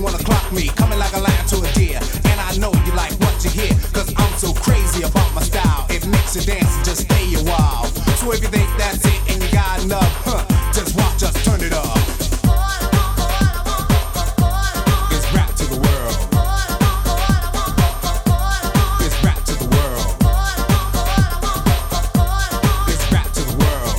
wanna clock me, coming like a lion to a deer. And I know you like what you hear, cause I'm so crazy about my style. It makes you dance and just stay a while. So if you think that's it and you got enough, just watch us turn it up. It's rap to the world. It's rap to the world. It's rap to the world.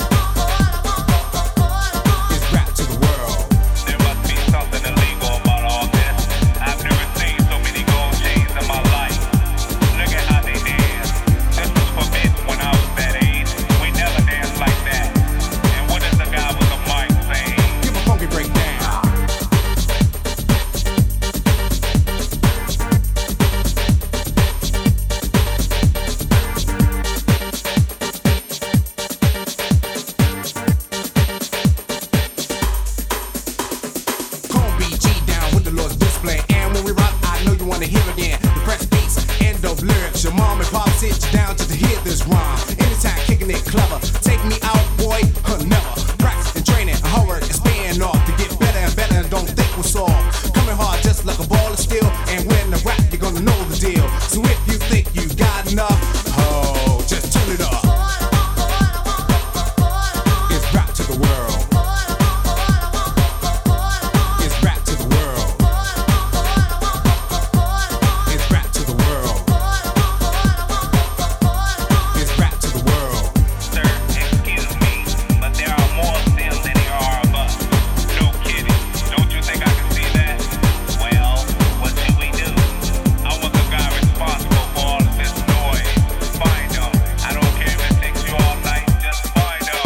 It's rap to the world. There must be something illegal about all this. I've never seen so many gold chains in my life. Look at how they dance. This was forbidden when I was that age. We never danced like that. And what is the guy with the mic saying? Give a funky breakdown. Cone BG down with the Lord's display. And when we rock, I know you wanna hear again. The press beats, end of lyrics. Your mom and pop sit you down just to hear this rhyme. Anytime kicking it clever. Take me out, boy, never. Practice and training, homework is paying off. To get better and better and don't think we're soft. Coming hard just like a ball of steel. And when the rap, you're gonna know the deal. So if you think you got enough, oh, just turn it up. It's rap to the world. It's rap to the world. It's rap to the world. It's rap to the world. Sir, excuse me, but there are more of them than there are of us. No kidding. Don't you think I can see that? Well, what should we do? I want the guy responsible for all of this noise. Find him. I don't care if it takes you all night. Just find him.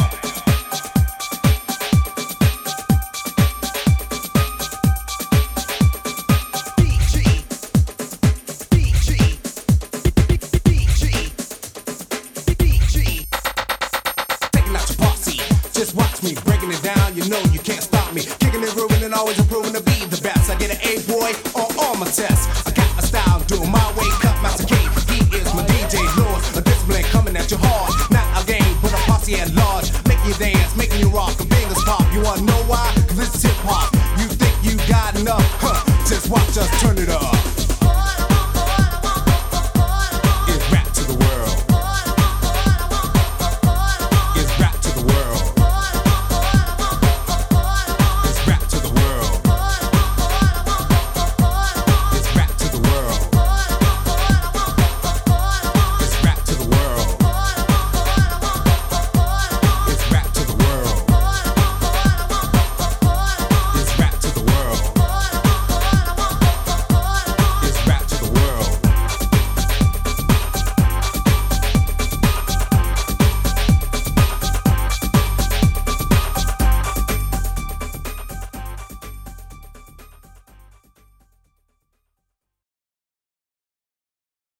Taking out your posse, just watch me breaking it down. You know you can't stop me. Kicking and grooving and always improving to be the best. I get an A, boy, on all my tests. I got my style, doing my way. Cut Master K, he is my DJ Lord. A discipline coming at you hard. Not a game, but a posse at large. Making you dance, making you rock, and fingers pop. You wanna know why? Cause this is hip hop. You think you got enough? Just watch us turn it up.